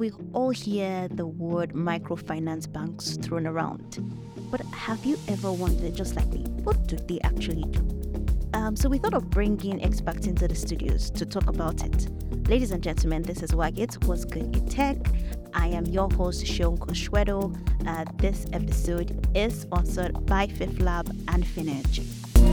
we all hear the word microfinance banks thrown around. But have you ever wondered, just like me, what do they actually do? So we thought of bringing experts into the studios to talk about it. Ladies and gentlemen, this is Wagit, What's Good in Tech. I am your host, Shion Koshwedo. This episode is sponsored by Fifth Lab and Finergy.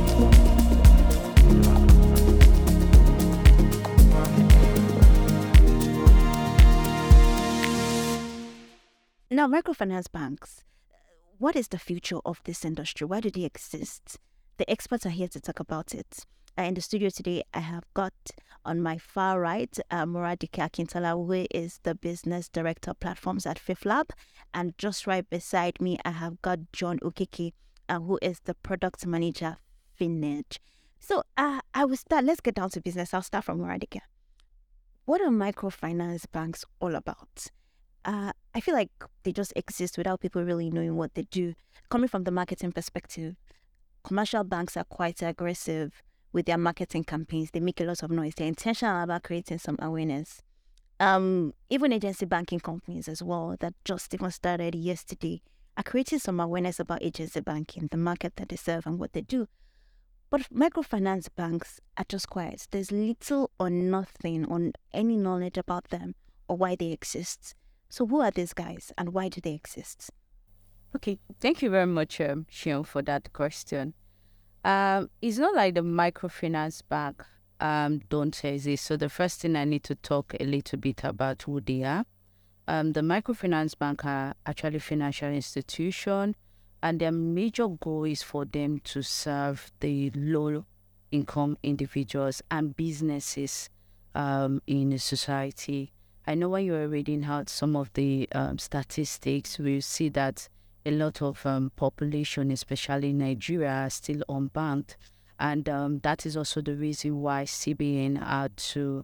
Now, microfinance banks, what is the future of this industry? Why do they exist? The experts are here to talk about it. In the studio today, I have got on my far right, Moradike Akintala, who is the business director of platforms at Fifth Lab. And just right beside me, I have got John Okeke, who is the product manager, Finergy. So I will start. Let's get down to business. I'll start from Moradike. What are microfinance banks all about? I feel like they just exist without people really knowing what they do. Coming from the marketing perspective, commercial banks are quite aggressive with their marketing campaigns. They make a lot of noise. They're intentional about creating some awareness. Even agency banking companies as well that just even started yesterday are creating some awareness about agency banking, the market that they serve and what they do. But microfinance banks are just quiet. There's little or nothing on any knowledge about them or why they exist. So who are these guys and why do they exist? Okay, thank you very much, Shion, for that question. It's not like the microfinance bank don't exist. So the first thing I need to talk a little bit about who they are. The microfinance bank are actually financial institution, and their major goal is for them to serve the low-income individuals and businesses in the society. I know when you were reading out some of the statistics, we see that a lot of population, especially in Nigeria, are still unbanked. And that is also the reason why CBN had to,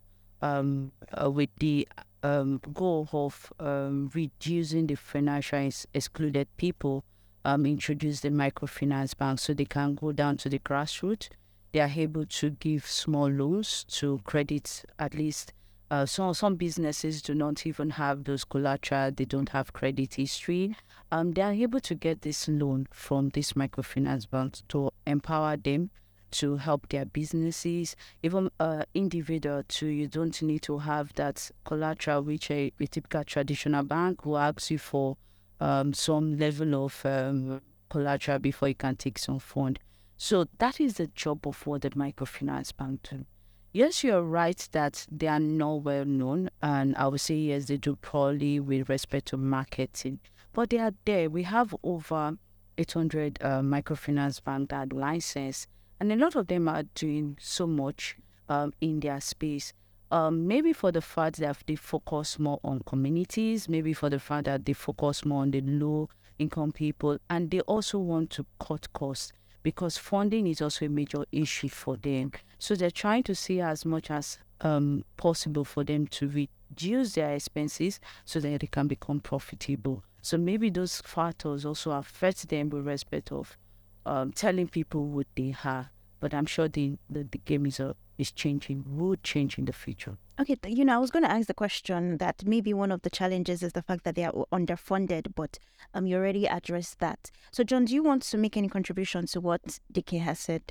with the goal of reducing the financial excluded people, introduce the microfinance bank so they can go down to the grassroots. They are able to give small loans to credit at least. Some businesses do not even have those collateral. They don't have credit history. They are able to get this loan from this microfinance bank to empower them to help their businesses. Even individual too, you don't need to have that collateral, which a typical traditional bank will ask you for some level of collateral before you can take some fund. So that is the job of what the microfinance bank do. Yes, you're right that they are not well known, and I would say yes, they do poorly with respect to marketing, but they are there. We have over 800 microfinance banks that are licensed, and a lot of them are doing so much in their space. Maybe for the fact that they focus more on communities, maybe for the fact that they focus more on the low-income people, and they also want to cut costs, because funding is also a major issue for them. So they're trying to see as much as possible for them to reduce their expenses so that they can become profitable. So maybe those factors also affect them with respect of telling people what they are. But I'm sure the game is changing, will change in the future. Okay, I was going to ask the question that maybe one of the challenges is the fact that they are underfunded, but you already addressed that. So, John, do you want to make any contribution to what DK has said?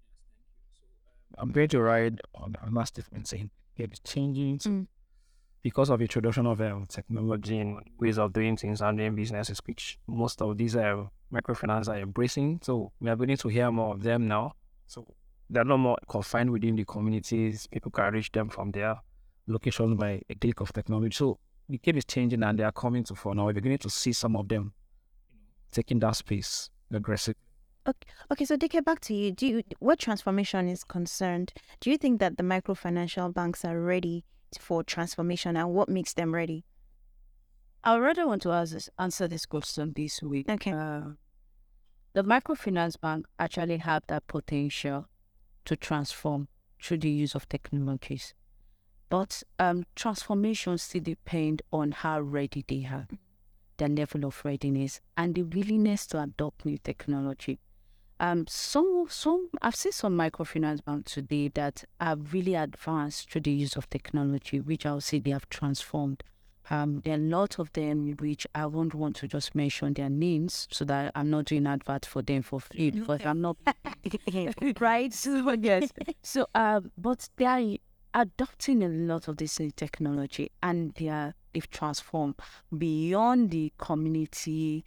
I'm going to ride on last statement saying it's changing because of the introduction of technology and ways of doing things and doing businesses, which most of these microfinance are embracing. So we are beginning to hear more of them now. So they're not more confined within the communities. People can reach them from their location by a click of technology. So the game is changing and they are coming to fore now. We're beginning to see some of them taking that space aggressively. Okay. So DK, back to you. What transformation is concerned? Do you think that the microfinancial banks are ready for transformation, and what makes them ready? I rather want to answer this question this way. Okay. The microfinance bank actually have that potential to transform through the use of technologies. But transformation still depend on how ready they are, their level of readiness, and the willingness to adopt new technology. I've seen some microfinance banks today that are really advanced through the use of technology, which I'll say they have transformed There are a lot of them which I won't want to just mention their names so that I'm not doing advert for them for free because I'm not right. So yes. So but they are adopting a lot of this new technology and they've transformed beyond the community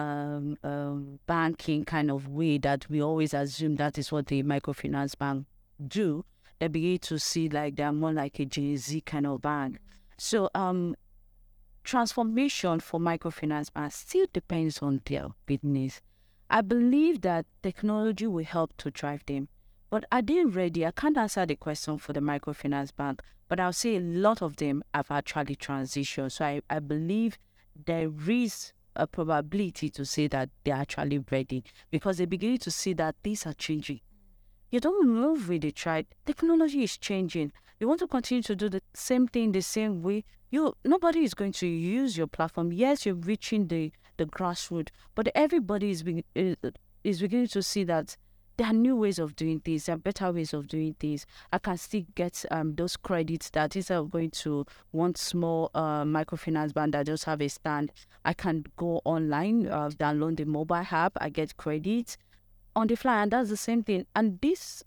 banking kind of way that we always assume that is what the microfinance bank do. They begin to see like they're more like a Jay-Z kind of bank. So transformation for microfinance banks still depends on their business. I believe that technology will help to drive them. But are they ready? I can't answer the question for the microfinance bank, but I'll say a lot of them have actually transitioned. So I believe there is a probability to say that they're actually ready because they begin to see that things are changing. You don't move with the trend. Technology is changing. You want to continue to do the same thing the same way. Nobody is going to use your platform. Yes, you're reaching the grassroots, but everybody is beginning to see that there are new ways of doing things. There are better ways of doing things. I can still get those credits that instead of going to one small microfinance bank that just have a stand, I can go online, download the mobile app, I get credits on the fly, and that's the same thing. And this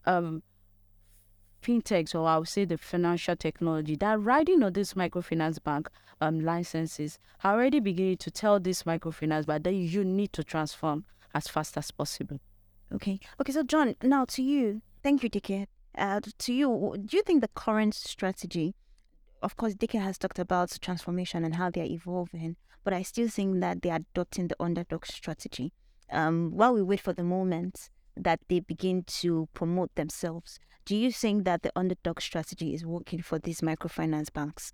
fintechs, or I would say the financial technology that are riding on this microfinance bank licenses are already beginning to tell this microfinance bank that you need to transform as fast as possible. Okay, so John, now to you. Thank you, Dike. To you, do you think the current strategy, of course, Dike has talked about transformation and how they're evolving, but I still think that they're adopting the underdog strategy. While we wait for the moment that they begin to promote themselves, do you think that the underdog strategy is working for these microfinance banks?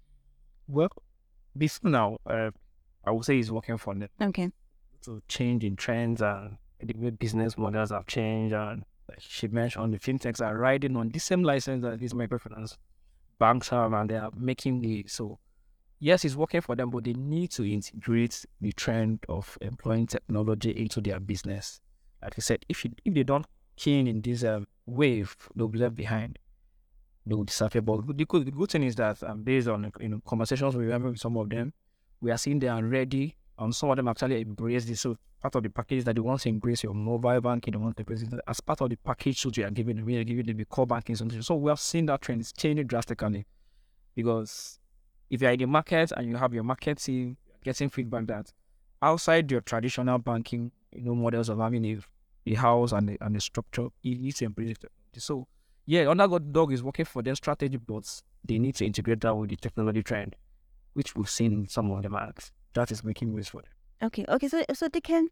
Well, this now, I would say it's working for them. Okay. So change in trends and the way business models have changed, and like she mentioned, the fintechs are riding on the same license that these microfinance banks have, and they are making the so. Yes, it's working for them, but they need to integrate the trend of employing technology into their business. Like I said, if they don't key in this wave, they'll be left behind. They will disappear. But the good thing is that based on conversations we're having with some of them, we are seeing they are ready, and some of them actually embrace this. So part of the package that they want to embrace your mobile banking, they want to embrace it as part of the package that you are giving them. We are giving them the core banking solution. So we have seen that trend is changing drastically, because if you're in the market and you have your market team getting feedback that outside your traditional banking, models of having a house and the structure, you need to embrace it. So yeah, Underdog is working for their strategy, but they need to integrate that with the technology trend, which we've seen in some of the marks. That is making ways for them. Okay. So Diken,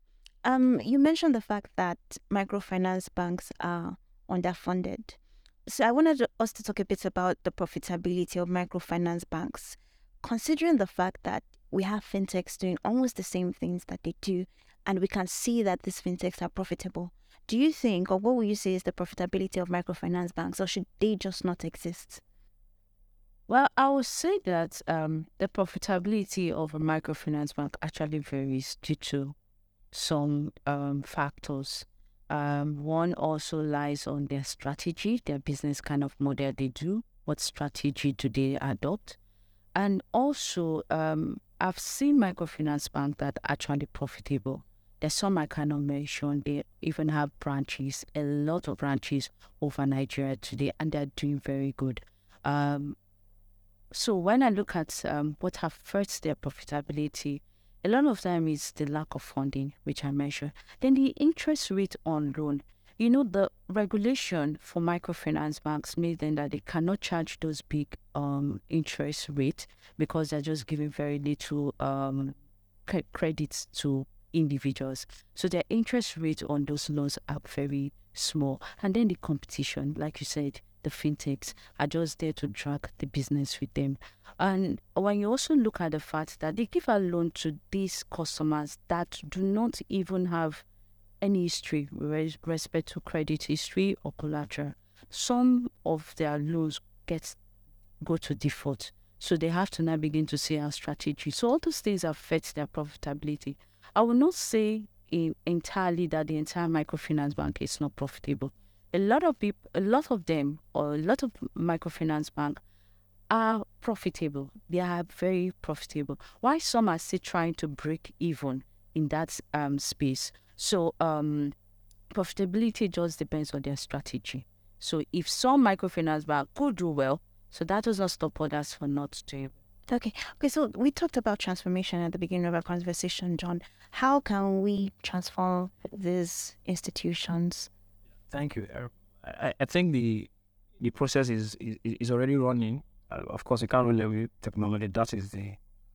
you mentioned the fact that microfinance banks are underfunded. So I wanted us to talk a bit about the profitability of microfinance banks, considering the fact that we have fintechs doing almost the same things that they do, and we can see that these fintechs are profitable. Do you think, or what would you say is the profitability of microfinance banks, or should they just not exist? Well, I would say that the profitability of a microfinance bank actually varies due to some factors. One also lies on their strategy, their business kind of model they do, what strategy do they adopt. And also, I've seen microfinance banks that are actually profitable. There's some I cannot mention. They even have branches, a lot of branches over Nigeria today, and they're doing very good. So when I look at what hurts their profitability, a lot of time is the lack of funding, which I mentioned. Then the interest rate on loan. The regulation for microfinance banks means then that they cannot charge those big interest rates because they're just giving very little credits to individuals. So their interest rate on those loans are very small. And then the competition, like you said, the fintechs are just there to drag the business with them. And when you also look at the fact that they give a loan to these customers that do not even have any history with respect to credit history or collateral, some of their loans go to default. So they have to now begin to see our strategy. So all those things affect their profitability. I will not say entirely that the entire microfinance bank is not profitable. A lot of microfinance banks are profitable. They are very profitable. Why some are still trying to break even in that space. So profitability just depends on their strategy. So if some microfinance bank could do well, so that does not stop others from not doing. Okay. So we talked about transformation at the beginning of our conversation, John. How can we transform these institutions? Thank you. I think the process is already running. Of course, you can't really with technology. That is the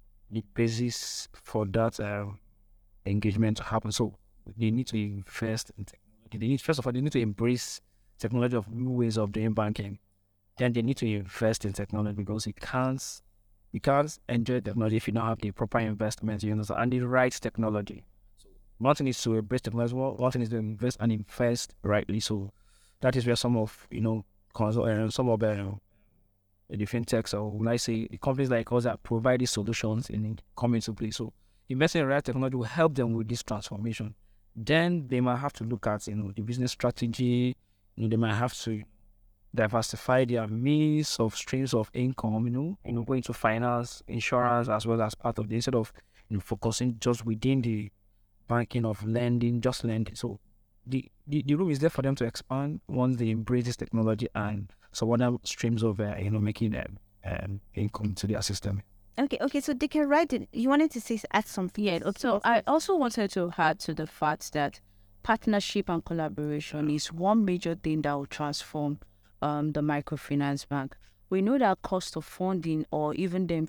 basis for that engagement to happen. So they need to invest in technology. First of all, they need to embrace technology of new ways of doing banking. Then they need to invest in technology, because you can't enjoy technology if you don't have the proper investment, and the right technology. So one thing is to embrace technology, one thing is to invest and invest rightly. So that is where some of some of the fintechs, or when I say companies like us that provide these solutions, come into play. So investing in the right technology will help them with this transformation. Then they might have to look at the business strategy. They might have to diversify their means of streams of income, go into finance, insurance, as well as part of the, instead of focusing just within the banking of lending, just lending. So the room is there for them to expand once they embrace this technology and some other streams of making them income to their system. Okay. So they can write it. You wanted to add something? Yeah. So I also wanted to add to the fact that partnership and collaboration is one major thing that will transform the microfinance bank. We know that cost of funding, or even them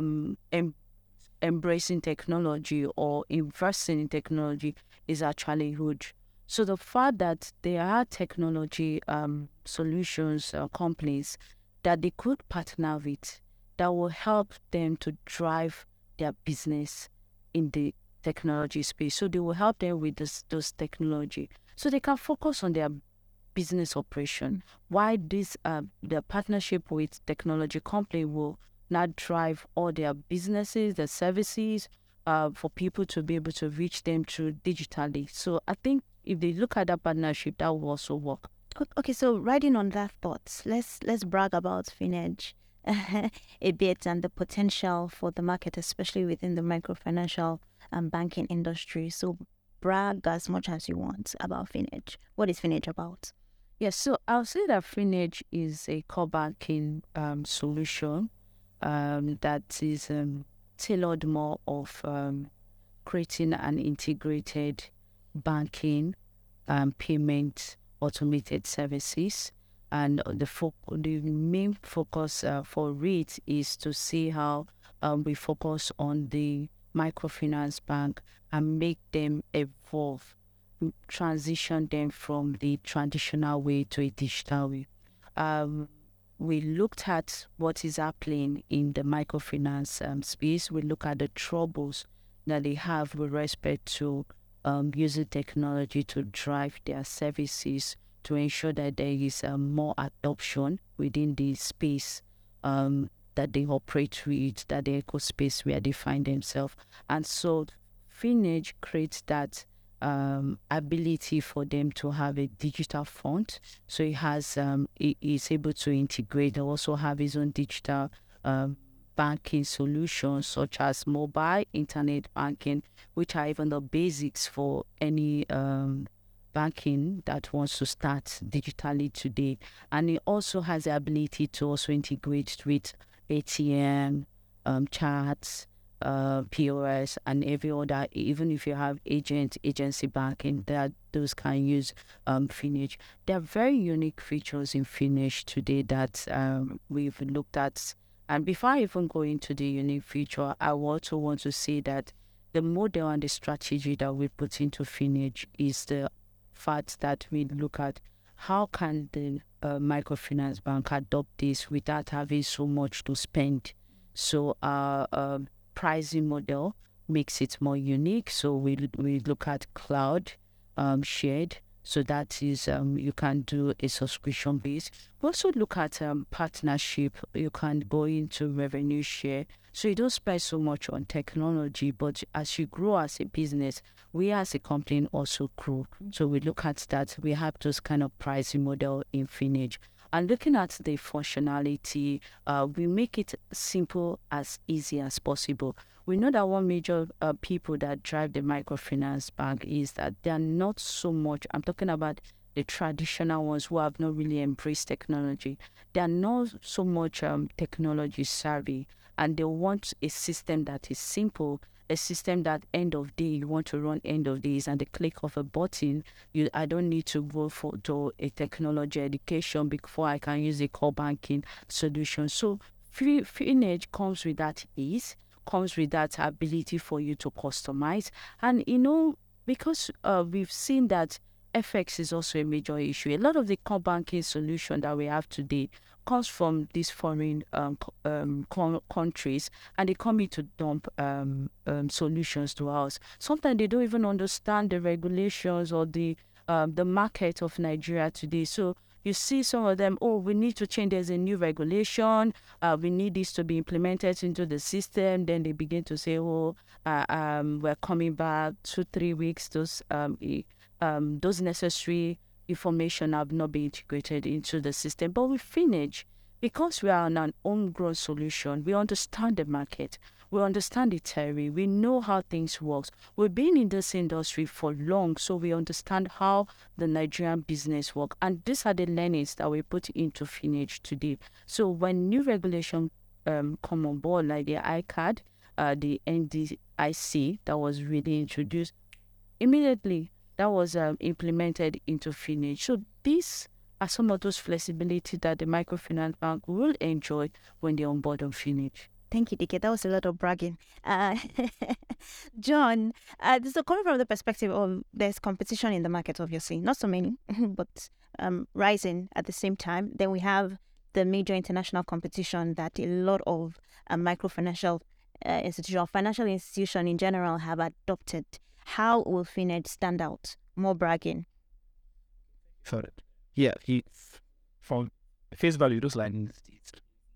embracing technology or investing in technology, is actually huge. So the fact that there are technology solutions companies that they could partner with, that will help them to drive their business in the technology space. So they will help them with those technology, so they can focus on their business operation. Why this the partnership with technology company will not drive all their businesses, their services, for people to be able to reach them through digitally. So I think if they look at that partnership, that will also work. Okay, so riding on that thought, let's brag about FinEdge a bit, and the potential for the market, especially within the microfinancial banking industry. So brag as much as you want about FinEdge. What is FinEdge about? Yes, so I'll say that FinEdge is a core banking solution that is tailored more of creating an integrated banking payment automated services. And the main focus for it is to see how we focus on the microfinance bank and make them evolve, transition them from the traditional way to a digital way. We looked at what is happening in the microfinance space. We look at the troubles that they have with respect to using technology to drive their services, to ensure that there is more adoption within the space that they operate with, that the ecospace where they find themselves. And so FinEdge creates that ability for them to have a digital front. So it has it is able to integrate and also have its own digital banking solutions, such as mobile internet banking, which are even the basics for any banking that wants to start digitally today. And it also has the ability to also integrate with ATM, chats, POS, and every other. Even if you have agency banking, those can use FinEdge. There are very unique features in FinEdge today that we've looked at. And before I even go into the unique feature, I also want to say that the model and the strategy that we put into FinEdge is the fact that we look at how can the microfinance bank adopt this without having so much to spend. So our pricing model makes it more unique. So we look at cloud shared. So that is you can do a subscription base. We also look at partnership. You can go into revenue share. So you don't spend so much on technology, but as you grow as a business, we as a company also grow. So we look at that. We have those kind of pricing model in FinEdge. And looking at the functionality, we make it simple as easy as possible. We know that one major people that drive the microfinance bank is that they are not so much, I'm talking about the traditional ones who have not really embraced technology. They are not so much technology savvy, and they want a system that is simple, a system that end of day you want to run end of days and the click of a button. I don't need to go to a technology education before I can use a core banking solution. So Finage comes with that ease, comes with that ability for you to customize. And because we've seen that FX is also a major issue. A lot of the core banking solution that we have today comes from these foreign countries, and they come in to dump solutions to us. Sometimes they don't even understand the regulations or the market of Nigeria today. So you see some of them, we need to change, there's a new regulation, we need this to be implemented into the system. Then they begin to say, we're coming back 2-3 weeks, those necessary information have not been integrated into the system. But with Finage, because we are on an homegrown solution, we understand the market, we understand the theory, we know how things work. We've been in this industry for long, so we understand how the Nigerian business works. And these are the learnings that we put into Finage today. So when new regulation come on board, like the ICAD, the NDIC that was really introduced, immediately that was implemented into Finage. So these are some of those flexibility that the microfinance bank will enjoy when they onboard on Finage. Thank you, Dike. That was a lot of bragging. John, so coming from the perspective of there's competition in the market, obviously, not so many, but rising at the same time. Then we have the major international competition that a lot of microfinancial financial institution in general have adopted. How will Finage stand out? More bragging. For it. Yeah, from face value, it looks like it's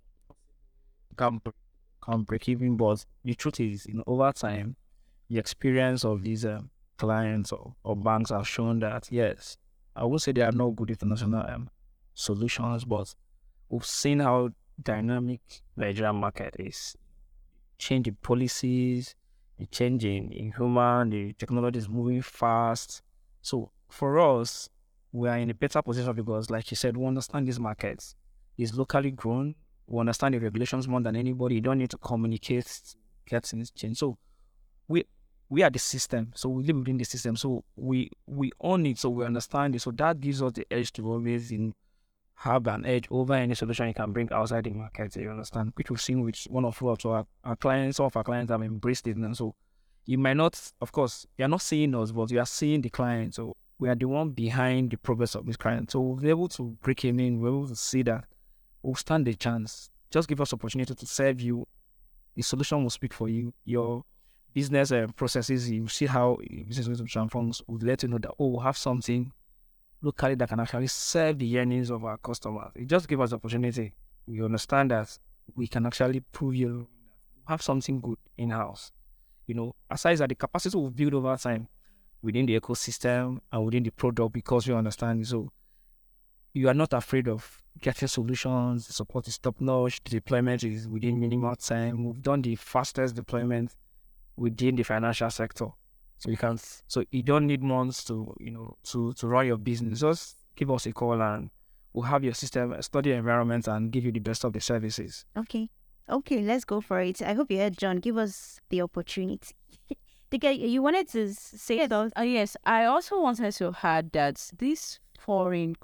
can't break even, but the truth is, over time, the experience of these clients or banks have shown that, yes, I would say there are no good international solutions, but we've seen how dynamic the Nigerian market is. Changing policies, the change in human, the technology is moving fast. So for us, we are in a better position because, like you said, we understand these markets. It's locally grown. We understand the regulations more than anybody. You don't need to communicate, get things changed. So we are the system. So we live within the system. So we own it. So we understand it. So that gives us the edge to always have an edge over any solution you can bring outside the market. You understand? Which we've seen with one of our clients. Some of our clients have embraced it. And so you might not, of course, you're not seeing us, but you are seeing the client. So we are the one behind the progress of this client. So we'll be able to break him in. We're able to see that we'll stand a chance. Just give us opportunity to serve you. The solution will speak for you. Your business processes, you see how business transforms. We'll let you know that, we'll have something locally that can actually serve the yearnings of our customers. It just gives us the opportunity. We understand that we can actually prove you have something good in-house. Aside that, the capacity we've built over time within the ecosystem and within the product, because we understand. So you are not afraid of getting solutions. The support is top-notch. The deployment is within minimal time. We've done the fastest deployment within the financial sector. So you don't need months to run your business. Just give us a call and we'll have your system, study your environment, and give you the best of the services. Okay, let's go for it. I hope you heard John. Give us the opportunity. You wanted to say yes. Yes, I also wanted to add that this foreign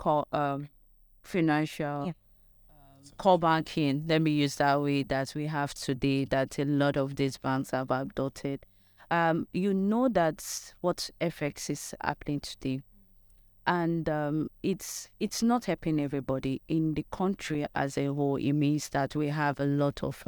financial core banking, let me use that way, that we have today, that a lot of these banks have adopted. That what FX is happening today, and it's not helping everybody in the country as a whole. It means that we have a lot of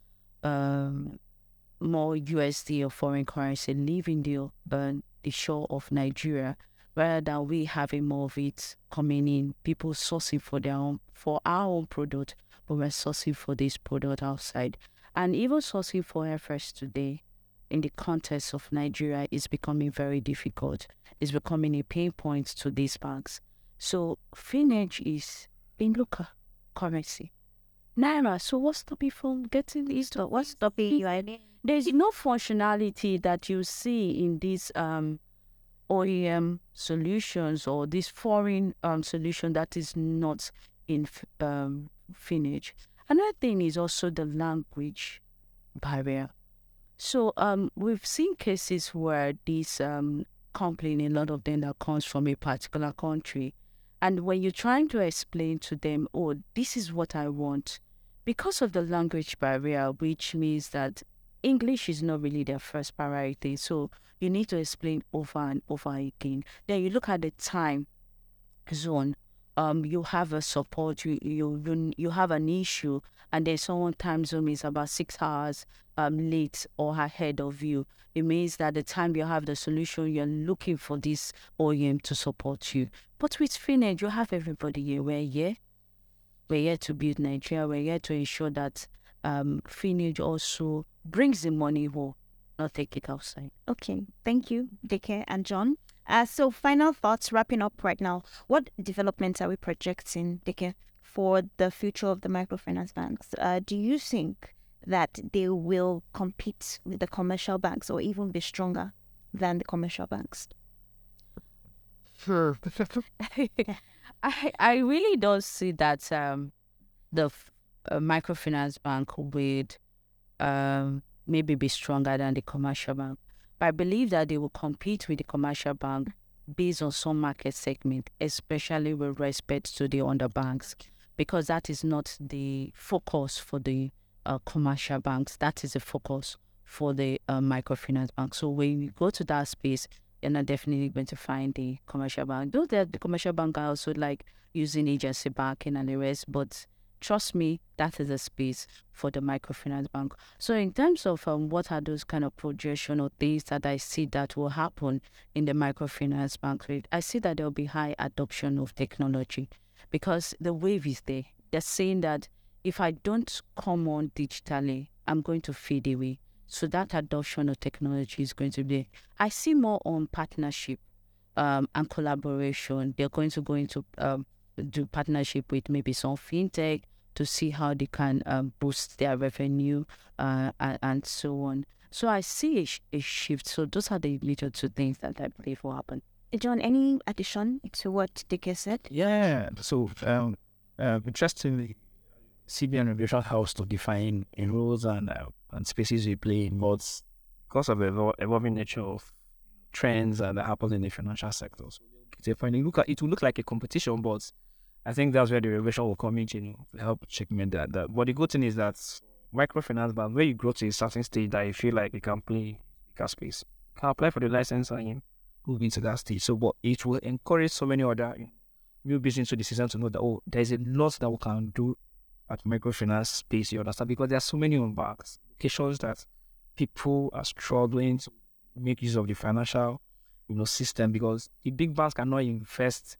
more USD or foreign currency leaving the shore of Nigeria, rather than we having more of it coming in, people sourcing for our own product, but we're sourcing for this product outside. And even sourcing for FX today in the context of Nigeria is becoming very difficult. It's becoming a pain point to these banks. So Finage is in local currency. Naira. So what's stopping from getting these? What's stopping you? There's no functionality that you see in these OEM solutions or this foreign solution that is not in Finage. Another thing is also the language barrier. So we've seen cases where these company, a lot of them that comes from a particular country, and when you're trying to explain to them, oh, this is what I want, because of the language barrier, which means that English is not really their first priority. So you need to explain over and over again. Then you look at the time zone. You have a support, you have an issue, and then someone time zone is about 6 hours late or ahead of you. It means that the time you have the solution, you're looking for this OEM to support you. But with Finage, you have everybody here. We're here to build Nigeria. We're here to ensure that Finage also brings the money home, not take it outside. Okay, thank you, Dike and John. So final thoughts, wrapping up right now. What developments are we projecting, Dike, for the future of the microfinance banks? Do you think that they will compete with the commercial banks or even be stronger than the commercial banks? Sure. I really don't see that the microfinance bank would maybe be stronger than the commercial bank. But I believe that they will compete with the commercial bank based on some market segment, especially with respect to the underbanks, because that is not the focus for the commercial banks. That is the focus for the microfinance bank. So when you go to that space, you're not definitely going to find the commercial bank. Though the commercial bank are also like using agency banking and the rest, but trust me, that is a space for the microfinance bank. So in terms of what are those kind of projection or things that I see that will happen in the microfinance bank, I see that there will be high adoption of technology because the wave is there. They're saying that if I don't come on digitally, I'm going to fade away. So that adoption of technology is going to be. I see more on partnership and collaboration. They're going to go into do partnership with maybe some fintech to see how they can boost their revenue and so on. So I see a shift. So those are the little two things that I believe will happen. John, any addition to what Dike said? Yeah. So interestingly, CBN Regulation helps to define rules and spaces we play in, but because of the evolving nature of trends that happen in the financial sector, so it will look like a competition, but I think that's where the regulation will come in, to help checkmate that. But the good thing is that microfinance bank, where you grow to a certain stage that you feel like you can play bigger space, you can apply for the license and move into that stage. So, but it will encourage so many other new business to the system to know that there's a lot that we can do at microfinance space. You understand? Because there are so many banks, locations that people are struggling to make use of the financial system, because the big banks cannot invest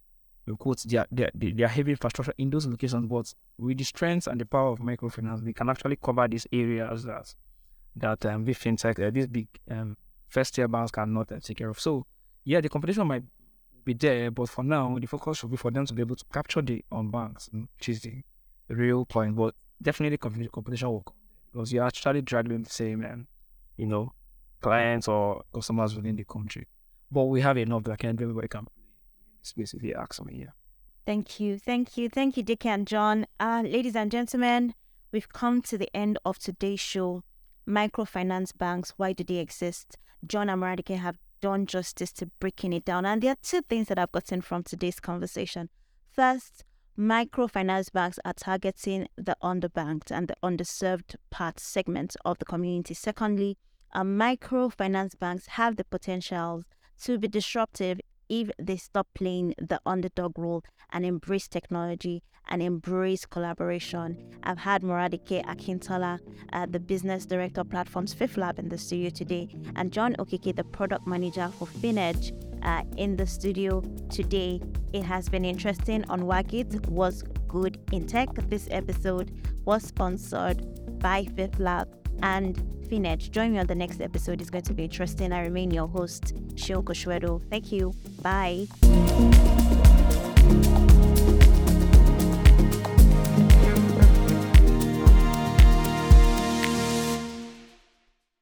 their heavy infrastructure in those locations, but with the strength and the power of microfinance, we can actually cover these areas that big fintech, these big first-tier banks cannot take care of. So, yeah, the competition might be there, but for now, the focus should be for them to be able to capture the banks, which is the real point. But definitely, competition will come because you're actually dragging the same, clients or customers within the country. But we have enough that everybody can basically ask me. Yeah. Thank you, Dike and John. Ladies and gentlemen, we've come to the end of today's show. Microfinance banks, why do they exist? John and Moradike have done justice to breaking it down, and there are two things that I've gotten from today's conversation. First, microfinance banks are targeting the underbanked and the underserved part segments of the community. Secondly, microfinance banks have the potential to be disruptive if they stop playing the underdog role and embrace technology and embrace collaboration. I've had Moradike Akintola, the business director of Platforms Fifth Lab, in the studio today, and John Okeke, the product manager for Finage, in the studio today. It has been interesting on Wagit Was Good in Tech. This episode was sponsored by Fifth Lab and Finage. Join me on the next episode. It's going to be interesting. I remain your host, Shio Koshwedo. Thank you. Bye.